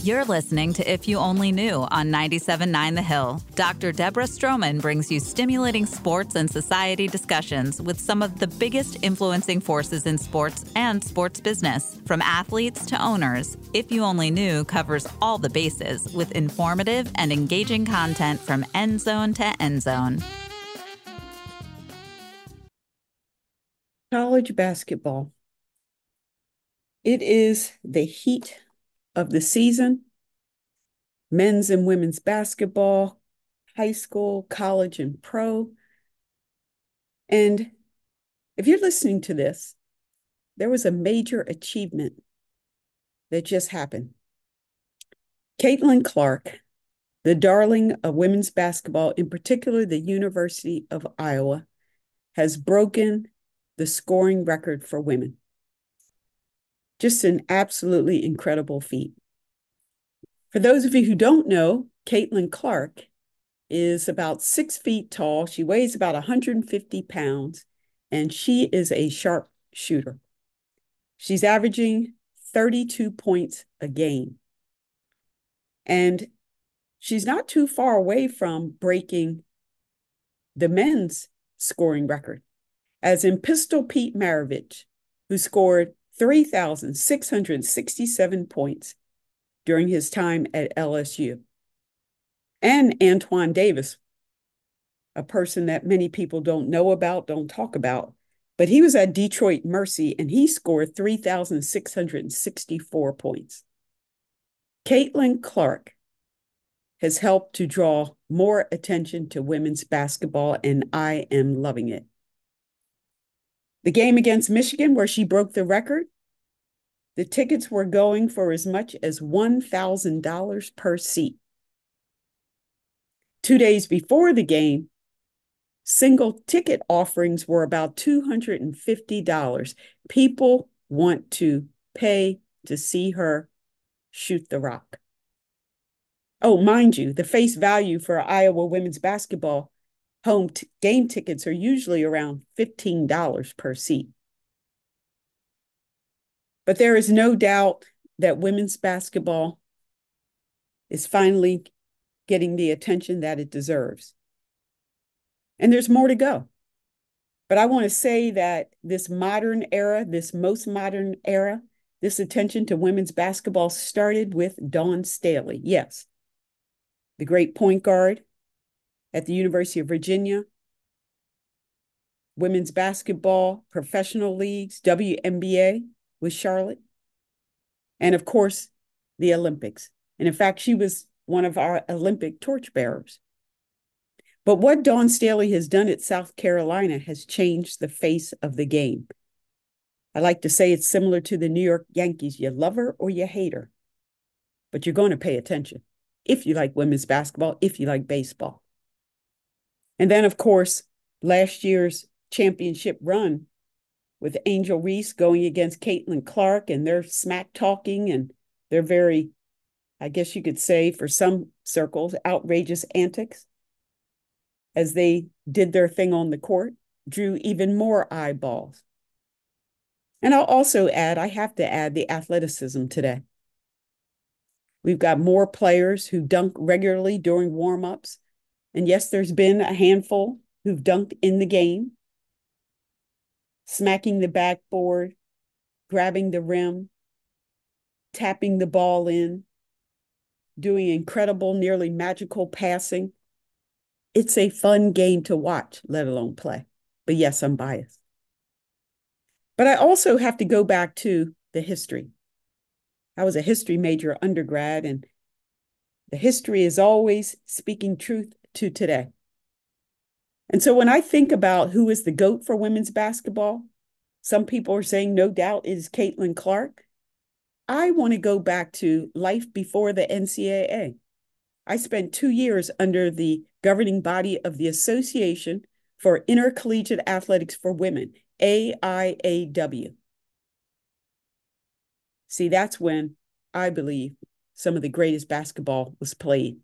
You're listening to If You Only Knew on 97.9 The Hill. Dr. Deborah Stroman brings you stimulating sports and society discussions with some of the biggest influencing forces in sports and sports business. From athletes to owners, If You Only Knew covers all the bases with informative and engaging content from end zone to end zone. College basketball. It is the heat of the season. Men's and women's basketball, high school, college, and pro. And if you're listening to this, there was a major achievement that just happened. Caitlin Clark, the darling of women's basketball, in particular the University of Iowa, has broken the scoring record for women. Just an absolutely incredible feat. For those of you who don't know, Caitlin Clark is about 6 feet tall. She weighs about 150 pounds, and she is a sharp shooter. She's averaging 32 points a game. And she's not too far away from breaking the men's scoring record, as in Pistol Pete Maravich, who scored 3,667 points during his time at LSU. And Antoine Davis, a person that many people don't know about, don't talk about, but he was at Detroit Mercy and he scored 3,664 points. Caitlin Clark has helped to draw more attention to women's basketball, and I am loving it. The game against Michigan, where she broke the record, the tickets were going for as much as $1,000 per seat. 2 days before the game, single ticket offerings were about $250. People want to pay to see her shoot the rock. Oh, mind you, the face value for Iowa women's basketball home game tickets are usually around $15 per seat. But there is no doubt that women's basketball is finally getting the attention that it deserves. And there's more to go. But I want to say that this modern era, this most modern era, this attention to women's basketball started with Dawn Staley. Yes, the great point guard at the University of Virginia, women's basketball, professional leagues, WNBA with Charlotte, and of course, the Olympics. And in fact, she was one of our Olympic torchbearers. But what Dawn Staley has done at South Carolina has changed the face of the game. I like to say it's similar to the New York Yankees. You love her or you hate her, but you're going to pay attention if you like women's basketball, if you like baseball. And then, of course, last year's championship run with Angel Reese going against Caitlin Clark, and they're smack talking and they're very, I guess you could say, for some circles, outrageous antics as they did their thing on the court, drew even more eyeballs. And I'll also add, I have to add the athleticism today. We've got more players who dunk regularly during warm-ups. And yes, there's been a handful who've dunked in the game, smacking the backboard, grabbing the rim, tapping the ball in, doing incredible, nearly magical passing. It's a fun game to watch, let alone play. But yes, I'm biased. But I also have to go back to the history. I was a history major undergrad, and the history is always speaking truth to today. And so when I think about who is the GOAT for women's basketball, some people are saying no doubt it is Caitlin Clark. I want to go back to life before the NCAA. I spent 2 years under the governing body of the Association for Intercollegiate Athletics for Women, AIAW. See, that's when I believe some of the greatest basketball was played.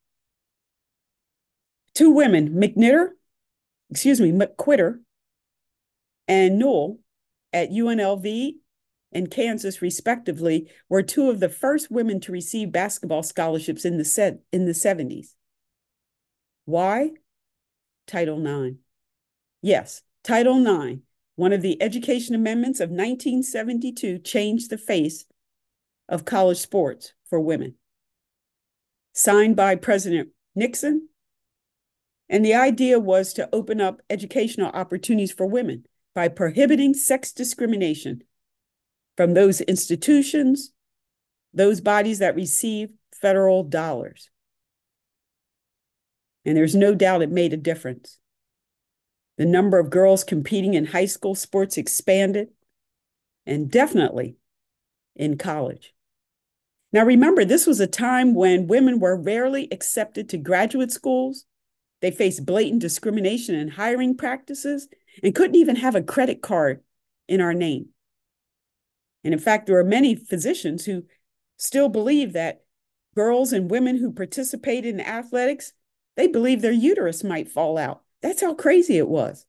2 women, McQuitter and Newell at UNLV and Kansas, respectively, were two of the first women to receive basketball scholarships in the 70s. Why? Title IX. Yes, Title IX, one of the Education Amendments of 1972, changed the face of college sports for women. Signed by President Nixon, and the idea was to open up educational opportunities for women by prohibiting sex discrimination from those institutions, those bodies that receive federal dollars. And there's no doubt it made a difference. The number of girls competing in high school sports expanded, and definitely in college. Now remember, this was a time when women were rarely accepted to graduate schools. They faced blatant discrimination in hiring practices and couldn't even have a credit card in our name. And in fact, there are many physicians who still believe that girls and women who participated in athletics, they believe their uterus might fall out. That's how crazy it was.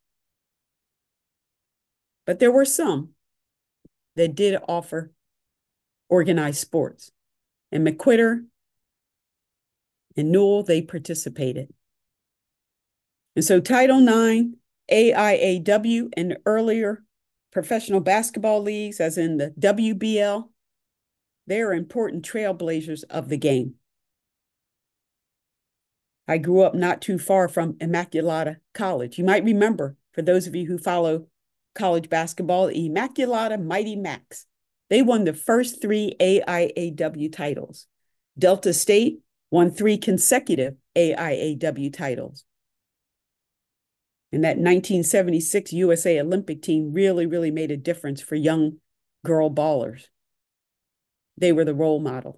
But there were some that did offer organized sports. And McQuitter and Newell, they participated. And so Title IX, AIAW, and earlier professional basketball leagues, as in the WBL, they are important trailblazers of the game. I grew up not too far from Immaculata College. You might remember, for those of you who follow college basketball, Immaculata Mighty Macs. They won the first 3 AIAW titles. Delta State won 3 consecutive AIAW titles. And that 1976 USA Olympic team really, really made a difference for young girl ballers. They were the role models.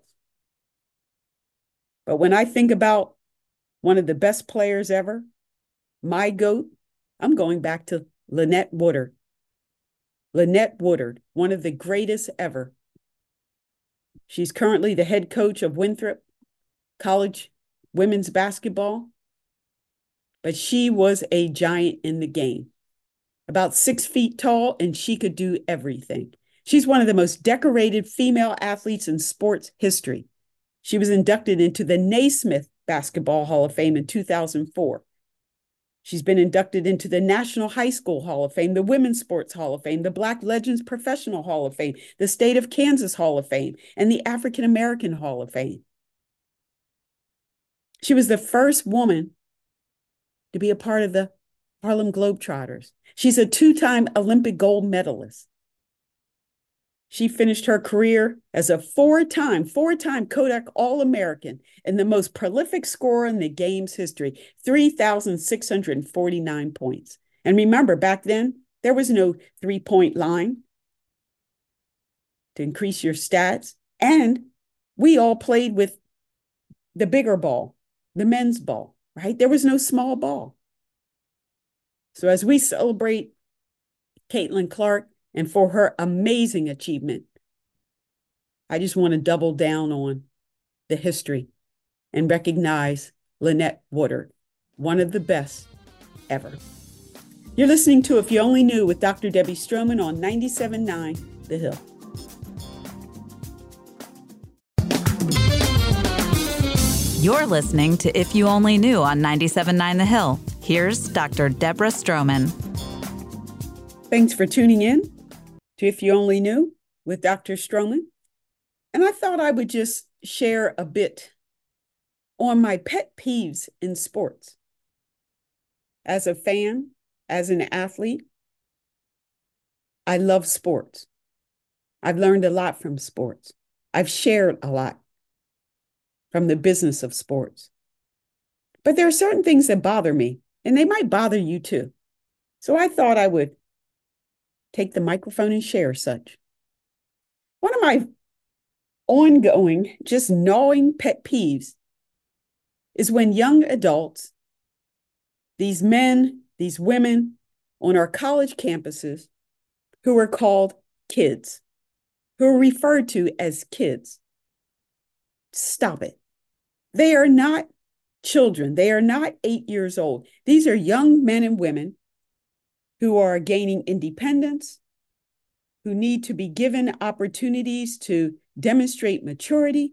But when I think about one of the best players ever, my GOAT, I'm going back to Lynette Woodard. Lynette Woodard, one of the greatest ever. She's currently the head coach of Winthrop College women's basketball, but she was a giant in the game. About 6 feet tall, and she could do everything. She's one of the most decorated female athletes in sports history. She was inducted into the Naismith Basketball Hall of Fame in 2004. She's been inducted into the National High School Hall of Fame, the Women's Sports Hall of Fame, the Black Legends Professional Hall of Fame, the State of Kansas Hall of Fame, and the African American Hall of Fame. She was the first woman to be a part of the Harlem Globetrotters. She's a 2-time Olympic gold medalist. She finished her career as a 4-time Kodak All-American and the most prolific scorer in the game's history, 3,649 points. And remember, back then, there was no 3-point line to increase your stats. And we all played with the bigger ball, the men's ball, right? There was no small ball. So as we celebrate Caitlin Clark, and for her amazing achievement, I just want to double down on the history and recognize Lynette Woodard, one of the best ever. You're listening to If You Only Knew with Dr. Debbie Stroman on 97.9 The Hill. You're listening to If You Only Knew on 97.9 The Hill. Here's Dr. Deborah Stroman. Thanks for tuning in to If You Only Knew with Dr. Stroman. And I thought I would just share a bit on my pet peeves in sports. As a fan, as an athlete, I love sports. I've learned a lot from sports. I've shared a lot from the business of sports. But there are certain things that bother me, and they might bother you too. So I thought I would take the microphone and share such. One of my ongoing, just gnawing pet peeves is when young adults, these men, these women on our college campuses who are called kids, who are referred to as kids. Stop it. They are not children. They are not 8 years old. These are young men and women who are gaining independence, who need to be given opportunities to demonstrate maturity.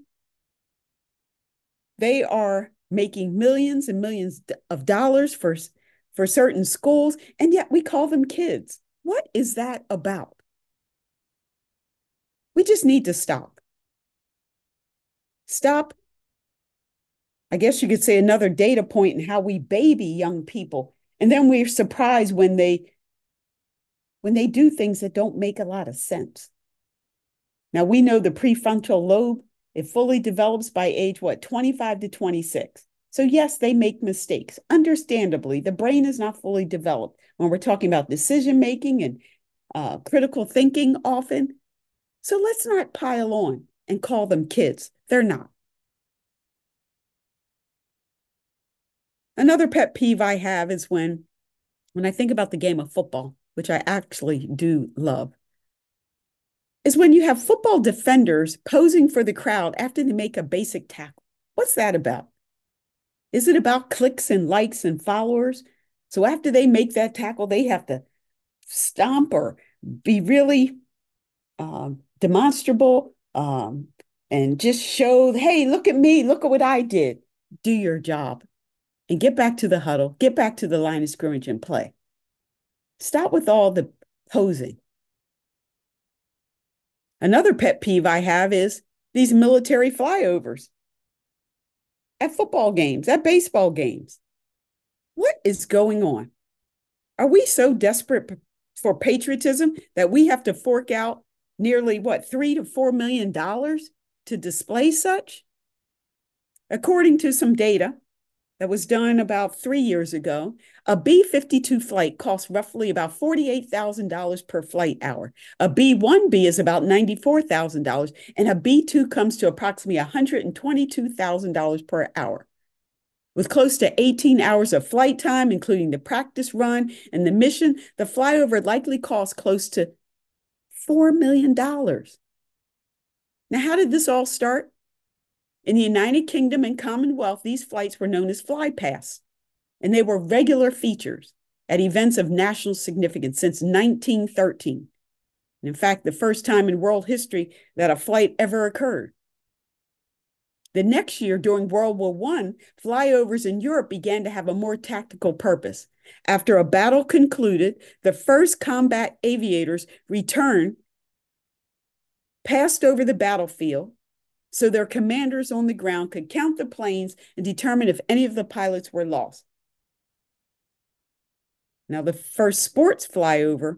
They are making millions and millions of dollars for certain schools, and yet we call them kids. What is that about? We just need to stop. Stop. I guess you could say another data point in how we baby young people. And then we're surprised when they do things that don't make a lot of sense. Now we know the prefrontal lobe, it fully develops by age, 25 to 26. So yes, they make mistakes. Understandably, the brain is not fully developed when we're talking about decision making and critical thinking often. So let's not pile on and call them kids. They're not. Another pet peeve I have is when I think about the game of football, which I actually do love, is when you have football defenders posing for the crowd after they make a basic tackle. What's that about? Is it about clicks and likes and followers? So after they make that tackle, they have to stomp or be really demonstrable and just show, hey, look at me, look at what I did. Do your job and get back to the huddle, get back to the line of scrimmage and play. Stop with all the posing. Another pet peeve I have is these military flyovers at football games, at baseball games. What is going on? Are we so desperate for patriotism that we have to fork out nearly $3 to $4 million to display such? According to some data that was done about 3 years ago, a B-52 flight costs roughly about $48,000 per flight hour. A B-1B is about $94,000, and a B-2 comes to approximately $122,000 per hour. With close to 18 hours of flight time, including the practice run and the mission, the flyover likely cost close to $4 million. Now, how did this all start? In the United Kingdom and Commonwealth, these flights were known as flypasts, and they were regular features at events of national significance since 1913. And in fact, the first time in world history that a flight ever occurred. The next year, during World War I, flyovers in Europe began to have a more tactical purpose. After a battle concluded, the first combat aviators returned, passed over the battlefield, so their commanders on the ground could count the planes and determine if any of the pilots were lost. Now, the first sports flyover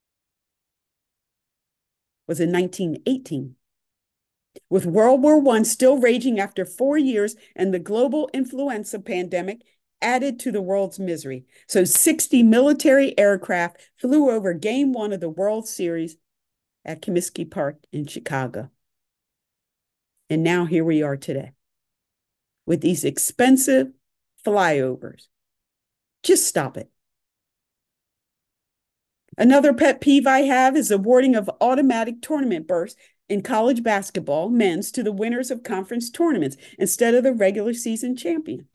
was in 1918. With World War I still raging after 4 years and the global influenza pandemic added to the world's misery. So 60 military aircraft flew over Game 1 of the World Series at Comiskey Park in Chicago. And now here we are today with these expensive flyovers. Just stop it. Another pet peeve I have is awarding of automatic tournament berths in college basketball, men's, to the winners of conference tournaments instead of the regular season champion.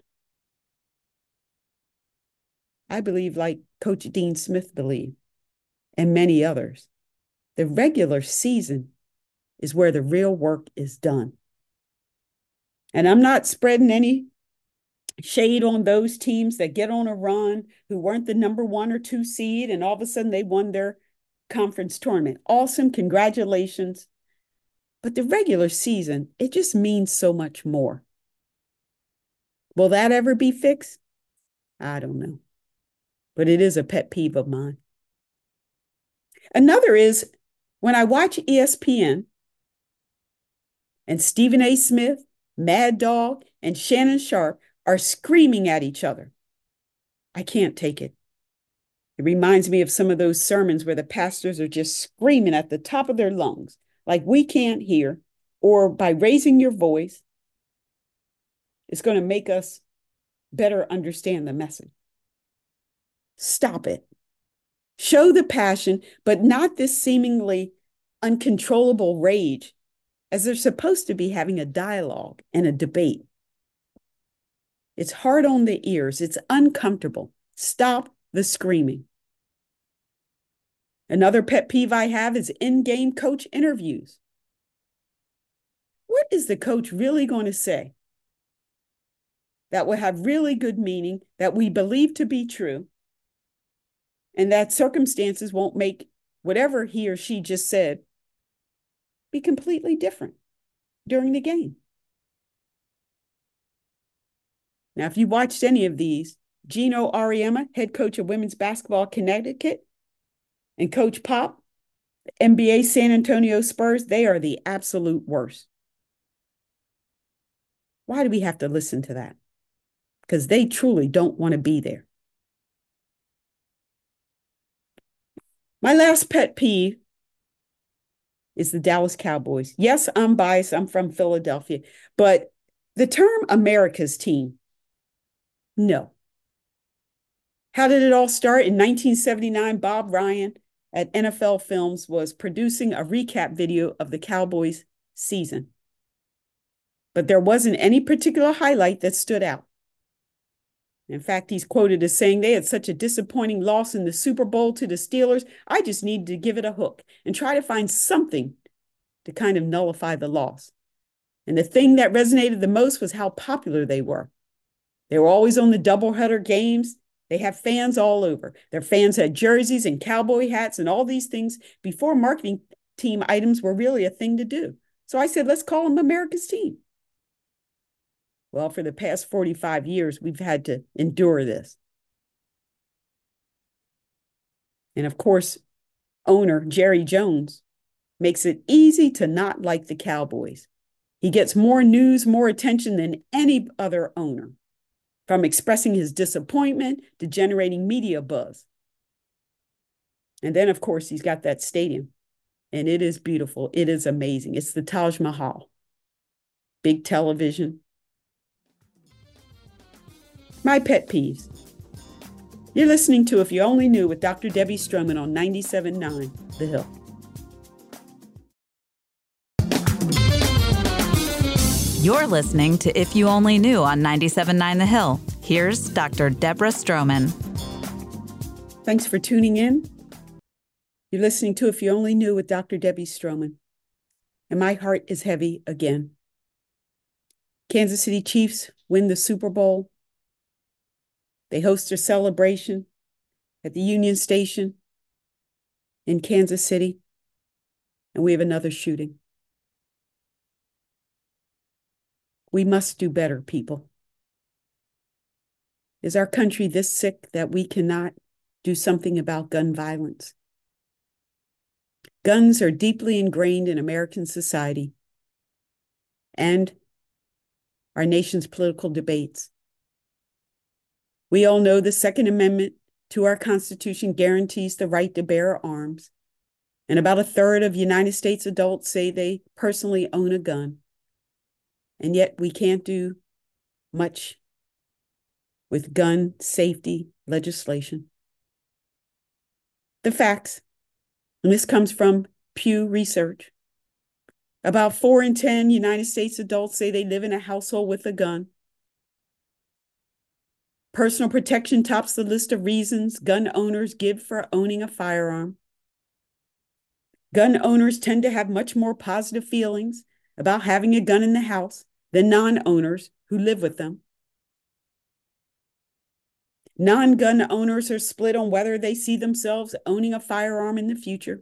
I believe, like Coach Dean Smith believed, and many others, the regular season is where the real work is done. And I'm not spreading any shade on those teams that get on a run who weren't the number 1 or 2 seed and all of a sudden they won their conference tournament. Awesome, congratulations. But the regular season, it just means so much more. Will that ever be fixed? I don't know. But it is a pet peeve of mine. Another is when I watch ESPN and Stephen A. Smith, Mad Dog, and Shannon Sharpe are screaming at each other. I can't take it. It reminds me of some of those sermons where the pastors are just screaming at the top of their lungs, like we can't hear, or by raising your voice, it's going to make us better understand the message. Stop it. Show the passion, but not this seemingly uncontrollable rage, as they're supposed to be having a dialogue and a debate. It's hard on the ears. It's uncomfortable. Stop the screaming. Another pet peeve I have is in-game coach interviews. What is the coach really going to say that will have really good meaning, that we believe to be true, and that circumstances won't make whatever he or she just said be completely different during the game? Now, if you watched any of these, Gino Auriemma, head coach of women's basketball Connecticut, and Coach Pop, NBA San Antonio Spurs, they are the absolute worst. Why do we have to listen to that? Because they truly don't want to be there. My last pet peeve is the Dallas Cowboys. Yes, I'm biased. I'm from Philadelphia. But the term America's team, no. How did it all start? In 1979, Bob Ryan at NFL Films was producing a recap video of the Cowboys season. But there wasn't any particular highlight that stood out. In fact, he's quoted as saying, they had such a disappointing loss in the Super Bowl to the Steelers. I just needed to give it a hook and try to find something to kind of nullify the loss. And the thing that resonated the most was how popular they were. They were always on the doubleheader games. They have fans all over. Their fans had jerseys and cowboy hats and all these things before marketing team items were really a thing to do. So I said, let's call them America's team. Well, for the past 45 years, we've had to endure this. And of course, owner Jerry Jones makes it easy to not like the Cowboys. He gets more news, more attention than any other owner, from expressing his disappointment to generating media buzz. And then, of course, he's got that stadium, and it is beautiful. It is amazing. It's the Taj Mahal. Big television. My pet peeves. You're listening to If You Only Knew with Dr. Debbie Stroman on 97.9 The Hill. You're listening to If You Only Knew on 97.9 The Hill. Here's Dr. Deborah Stroman. Thanks for tuning in. You're listening to If You Only Knew with Dr. Debbie Stroman. And my heart is heavy again. Kansas City Chiefs win the Super Bowl. They host their celebration at the Union Station in Kansas City. And we have another shooting. We must do better, people. Is our country this sick that we cannot do something about gun violence? Guns are deeply ingrained in American society and our nation's political debates. We all know the Second Amendment to our Constitution guarantees the right to bear arms, and about a third of United States adults say they personally own a gun. And yet we can't do much with gun safety legislation. The facts, and this comes from Pew Research, about 4 in 10 United States adults say they live in a household with a gun. Personal protection tops the list of reasons gun owners give for owning a firearm. Gun owners tend to have much more positive feelings about having a gun in the house than non-owners who live with them. Non-gun owners are split on whether they see themselves owning a firearm in the future.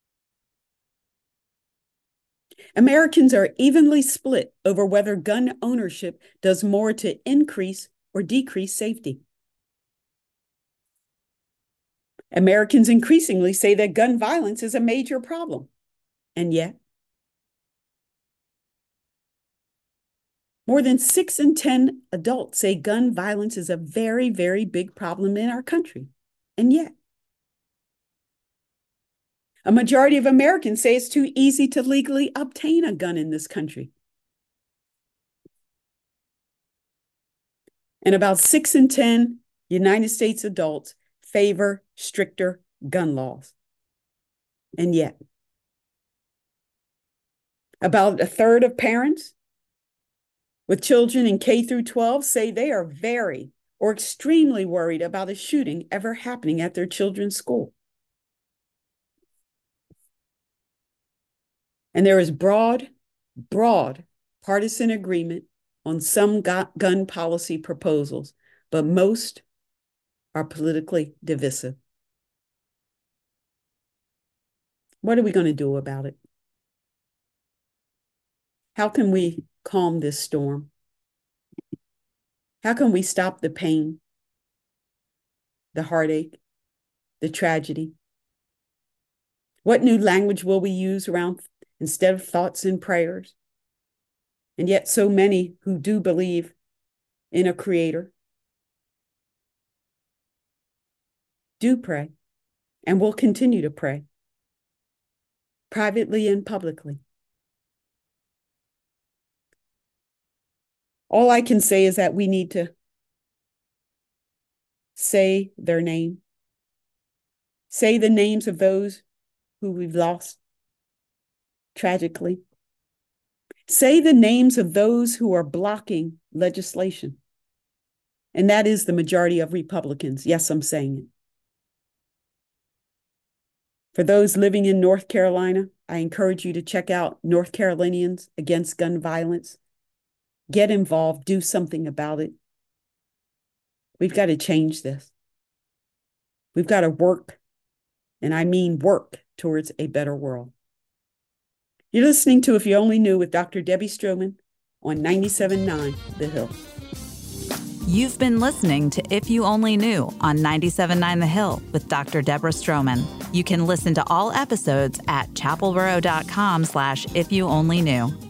Americans are evenly split over whether gun ownership does more to increase or decrease safety. Americans increasingly say that gun violence is a major problem, and yet more than 6 in 10 adults say gun violence is a very, very big problem in our country, and yet a majority of Americans say it's too easy to legally obtain a gun in this country. And about 6 in 10 United States adults favor stricter gun laws. And yet, about a third of parents with children in K through 12 say they are very or extremely worried about a shooting ever happening at their children's school. And there is broad partisan agreement on some gun policy proposals, but most are politically divisive. What are we going to do about it? How can we calm this storm? How can we stop the pain, the heartache, the tragedy? What new language will we use around instead of thoughts and prayers? And yet so many who do believe in a creator do pray and will continue to pray, privately and publicly. All I can say is that we need to say their name, say the names of those who we've lost tragically, say the names of those who are blocking legislation. And that is the majority of Republicans. Yes, I'm saying it. For those living in North Carolina, I encourage you to check out North Carolinians Against Gun Violence. Get involved, do something about it. We've got to change this. We've got to work, and I mean work, towards a better world. You're listening to If You Only Knew with Dr. Debbie Stroman on 97.9 The Hill. You've been listening to If You Only Knew on 97.9 The Hill with Dr. Deborah Stroman. You can listen to all episodes at chapelboro.com/ifyouonlyknew.